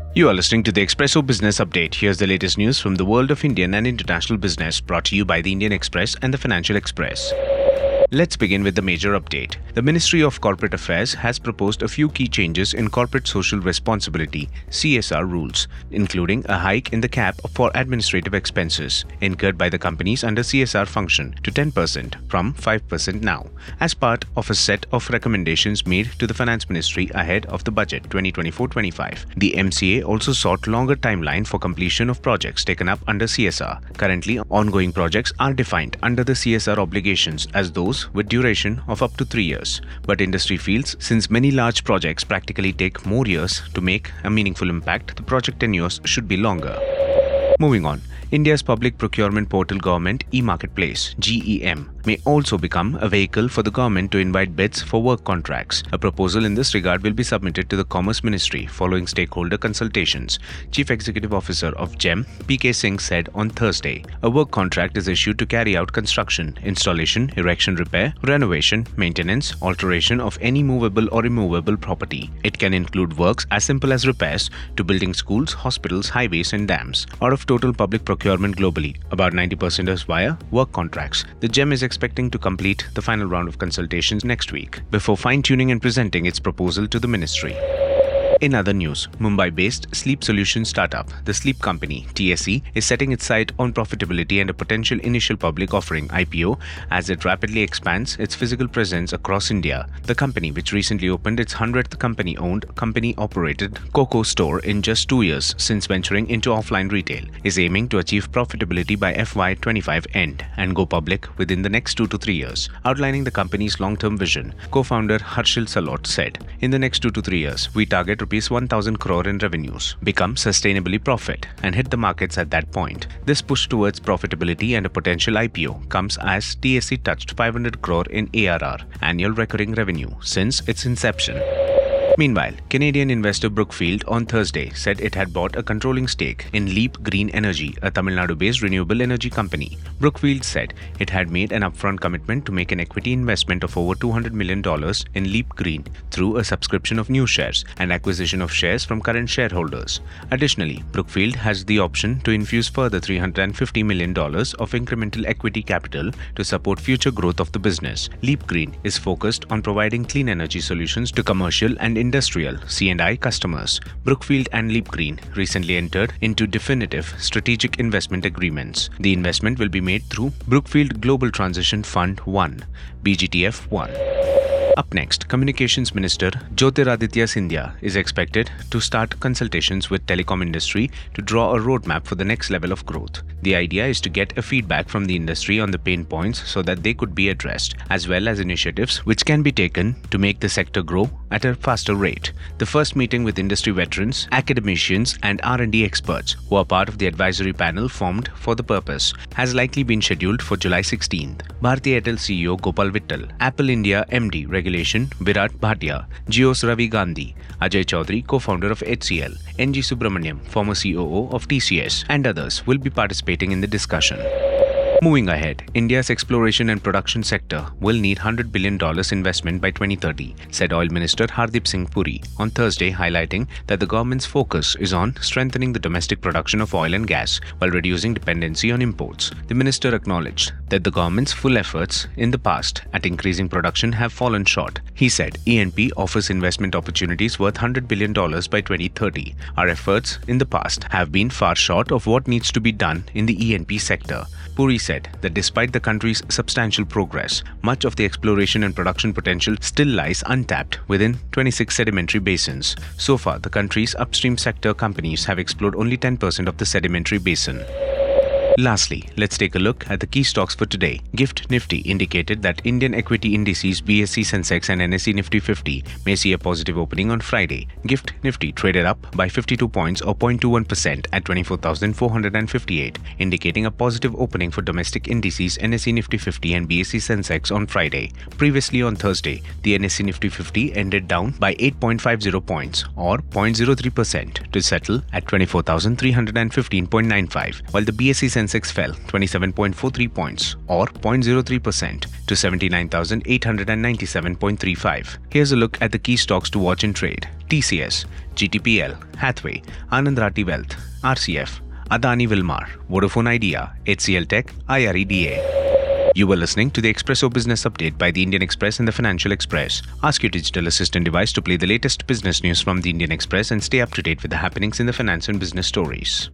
You are listening to the Expresso Business Update. Here's the latest news from the world of Indian and international business, brought to you by the Indian Express and the Financial Express. Let's begin with the major update. The Ministry of Corporate Affairs has proposed a few key changes in corporate social responsibility (CSR) rules, including a hike in the cap for administrative expenses incurred by the companies under CSR function to 10% from 5% now, as part of a set of recommendations made to the Finance Ministry ahead of the budget 2024-25. The MCA also sought longer timeline for completion of projects taken up under CSR. Currently, ongoing projects are defined under the CSR obligations as those with duration of up to 3 years. But industry feels since many large projects practically take more years to make a meaningful impact, the project tenures should be longer. Moving on, India's public procurement portal Government e-Marketplace (GeM) may also become a vehicle for the government to invite bids for work contracts. A proposal in this regard will be submitted to the Commerce Ministry following stakeholder consultations. Chief Executive Officer of GeM, P.K. Singh, said on Thursday, a work contract is issued to carry out construction, installation, erection, repair, renovation, maintenance, alteration of any movable or immovable property. It can include works as simple as repairs to building schools, hospitals, highways and dams. Out of total public procurement globally, about 90% is via work contracts. The GeM is expecting to complete the final round of consultations next week before fine-tuning and presenting its proposal to the ministry. In other news, Mumbai-based sleep solution startup, the Sleep Company (TSE), is setting its sight on profitability and a potential initial public offering (IPO) as it rapidly expands its physical presence across India. The company, which recently opened its 100th company-owned, company-operated COCO store in just 2 years since venturing into offline retail, is aiming to achieve profitability by FY25 end and go public within the next 2 to 3 years. Outlining the company's long-term vision, co-founder Harshil Salot said, "In the next 2 to 3 years, we target ₹1,000 crore in revenues, become sustainably profit and hit the markets at that point. This push towards profitability and a potential IPO comes as TSE touched 500 crore in ARR, annual recurring revenue, since its inception." Meanwhile, Canadian investor Brookfield on Thursday said it had bought a controlling stake in Leap Green Energy, a Tamil Nadu-based renewable energy company. Brookfield said it had made an upfront commitment to make an equity investment of over $200 million in Leap Green through a subscription of new shares and acquisition of shares from current shareholders. Additionally, Brookfield has the option to infuse further $350 million of incremental equity capital to support future growth of the business. Leap Green is focused on providing clean energy solutions to commercial and industrial (C&I) customers. Brookfield and Leap Green recently entered into definitive strategic investment agreements. The investment will be made through Brookfield Global Transition Fund 1, BGTF1. Up next, Communications Minister Jyotiraditya Scindia is expected to start consultations with telecom industry to draw a roadmap for the next level of growth. The idea is to get a feedback from the industry on the pain points so that they could be addressed, as well as initiatives which can be taken to make the sector grow at a faster rate. The first meeting with industry veterans, academicians and R&D experts who are part of the advisory panel formed for the purpose has likely been scheduled for July 16th. Bharti Airtel CEO Gopal Vittal, Apple India MD Regulation Virat Bhatia, Jio's Ravi Gandhi, Ajay Chaudhary, co-founder of HCL, NG Subramaniam, former COO of TCS, and others will be participating in the discussion. Moving ahead, India's exploration and production sector will need $100 billion investment by 2030, said Oil Minister Hardip Singh Puri on Thursday, highlighting that the government's focus is on strengthening the domestic production of oil and gas while reducing dependency on imports. The minister acknowledged that the government's full efforts in the past at increasing production have fallen short. He said E&P offers investment opportunities worth $100 billion by 2030. Our efforts in the past have been far short of what needs to be done in the E&P sector. Puri said that despite the country's substantial progress, much of the exploration and production potential still lies untapped within 26 sedimentary basins. So far, the country's upstream sector companies have explored only 10% of the sedimentary basin. Lastly, let's take a look at the key stocks for today. GIFT Nifty indicated that Indian equity indices BSE Sensex and NSE Nifty 50 may see a positive opening on Friday. GIFT Nifty traded up by 52 points or 0.21% at 24,458, indicating a positive opening for domestic indices NSE Nifty 50 and BSE Sensex on Friday. Previously on Thursday, the NSE Nifty 50 ended down by 8.50 points or 0.03% to settle at 24,315.95, while the BSE Sensex fell 27.43 points or 0.03% to 79,897.35. Here's a look at the key stocks to watch and trade. TCS, GTPL, Hathway, Anand Rathi Wealth, RCF, Adani Wilmar, Vodafone Idea, HCL Tech, IREDA. You were listening to the Expresso Business Update by the Indian Express and the Financial Express. Ask your digital assistant device to play the latest business news from the Indian Express and stay up to date with the happenings in the finance and business stories.